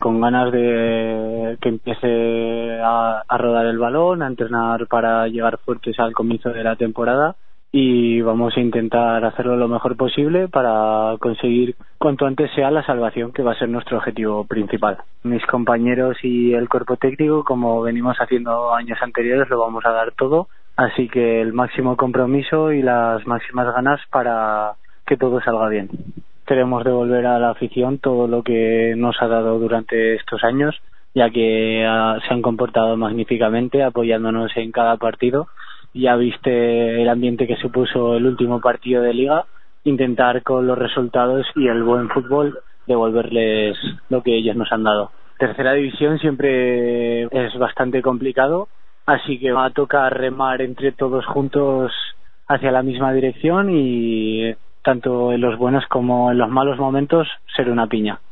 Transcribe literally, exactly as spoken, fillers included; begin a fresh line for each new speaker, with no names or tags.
con ganas de que empiece a, a rodar el balón, a entrenar para llegar fuertes al comienzo de la temporada, y vamos a intentar hacerlo lo mejor posible para conseguir cuanto antes sea la salvación, que va a ser nuestro objetivo principal. Mis compañeros y el cuerpo técnico, como venimos haciendo años anteriores, lo vamos a dar todo, así que el máximo compromiso y las máximas ganas para que todo salga bien. Queremos devolver a la afición todo lo que nos ha dado durante estos años, ya que uh, se han comportado magníficamente apoyándonos en cada partido. Ya viste el ambiente que supuso el último partido de Liga. Intentar con los resultados y el buen fútbol devolverles lo que ellos nos han dado. Tercera división siempre es bastante complicado, así que va a tocar remar entre todos juntos hacia la misma dirección y tanto en los buenos como en los malos momentos ser una piña.